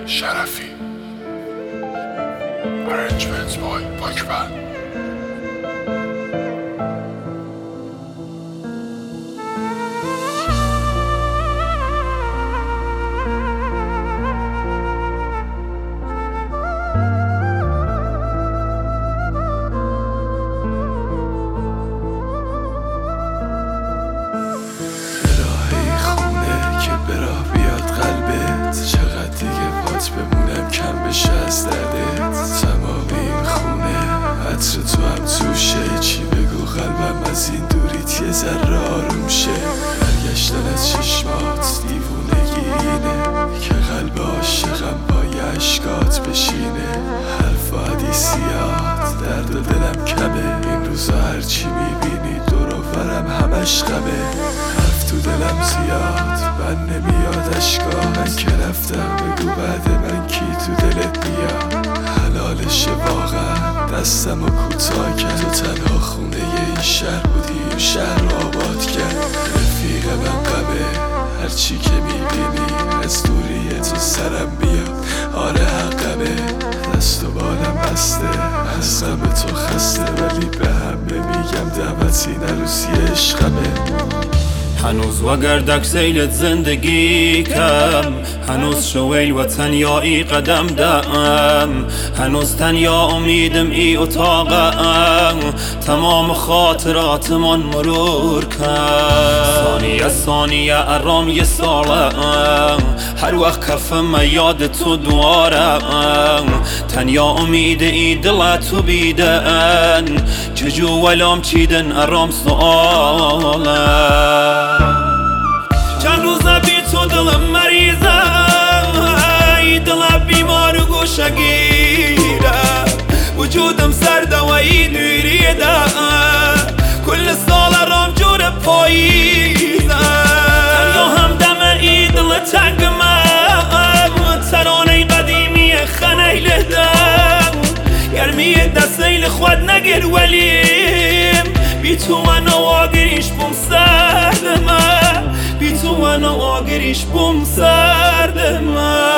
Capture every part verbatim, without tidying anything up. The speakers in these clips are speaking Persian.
شرفی. Arrangements by Bikeman. بمونم کم بشه از دردت، تمام این خونه عطر تو هم توشه. چی بگو قلبم از این دوریت یه ذره آروم شه. برگشتن از چشمات دیوونگی اینه که قلب عاشقم با اشکات بشینه. حرف و حدیثیات درد و دلم کمه. این روزا هرچی میبینی دور و برم همش غمه. حرف تو دلم زیاد من نمیاد اشکا. من که رفتم بگو بعد من کی تو دلت میاد. حلالشه واقعا دستم و کوتاه کرد. تو تنها خونه این شهر بودی این شهر رو آباد کرد. رفیق من غمه هرچی که میبینی از دوری تو سرم بیاد. آره حقمه دست و بالم بسته از غم تو خسته. ولی به هم نمیگم دعوتی نروسی عشقمه. هنوز وگردک سیلت زندگی کم. هنوز شویل و تنیایی قدم دم. هنوز تنیا امیدم ای اتاقم. تمام خاطرات من مرور کن. ثانیه ثانیه ارام یه سالم. هر وقت کفم یاد تو دوارم. تنیا امید ای دلت تو بیدن. چجو ولام چیدن ارام سوالم. چند روزه بی تو دلم مریضه. ای دلم بیمار و گوشگیره. وجودم سرده و ای دوریده. کل سال رام جور پاییزه. تنیا هم دم ای دل تنگمه. ترانه قدیمی خنیله دم. گرمی دستیل خود نگر ولیم. بی تو من آگریش بوم سردمه. بی تو من آگریش بوم سردمه.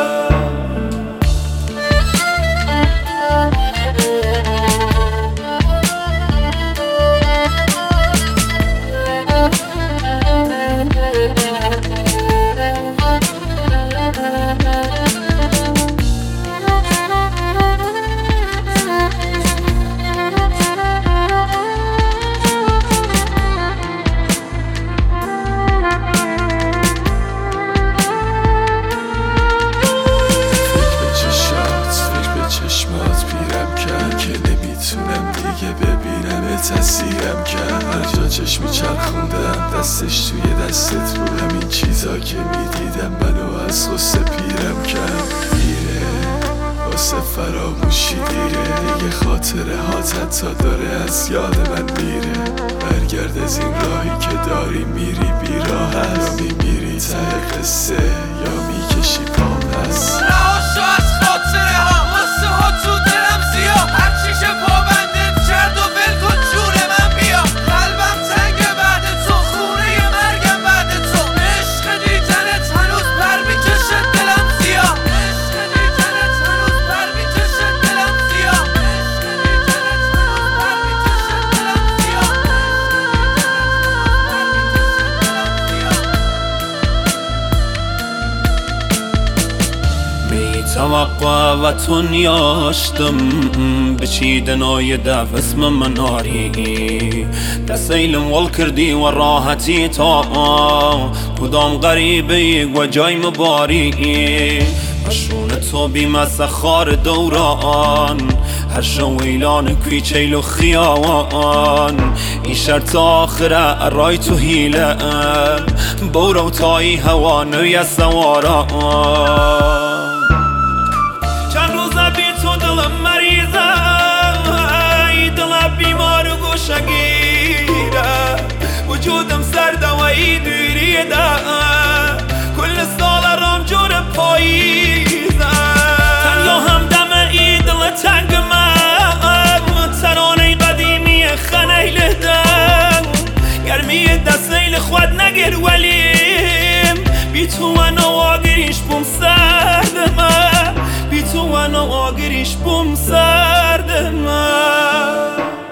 تسیرم کرد هر جا چشمی چرخوندم. دستش توی دستت بود. همین چیزا که میدیدم منو از غصه پیرم کرد. دیره واسه فراموشی دیره. دیگه خاطره هات حتی داره از یاد من میره. برگرد از این راهی که داری میری بیراه هست. یا میمیری ته قصه یا میکشی پام هست. رهاشو از خاطره ها واسه ها تو دلم زیاد. هر چیشه پابندت کرد و ول کن جور من بیا. قلبم تنگه بعد تو خونه مرگم بعد تو. عشق دیدنت هنوز پر میکشه دلم زیاد. عشق دیدنت هنوز پر میکشه دلم زیاد. عشق دیدنت هنوز پر میکشه دلم زیاد. توقع و تنیاشتم بچیدن آی دف اسم من آری. دستیلم ول کردی و راحتی تا کدام غریبه و جای مباری. مشون تو بی سخار دوران. هر شویلان کویچیل و خیاوان. این شرط آخره رای تو هیله. بورو تایی هوا نوی سواران. دلم مریضه. ای دلم بیمار و گوشگیره. وجودم سرده و ای دوریده. کل سال رام جور پاییزه. تنیا هم دم ای دل تنگمه. ترانه قدیمی خنیله دم. گرمی دستیل خود نگر ولیم. بی تو من آگریش بوم سردمه. من و آگریش بوم سرد من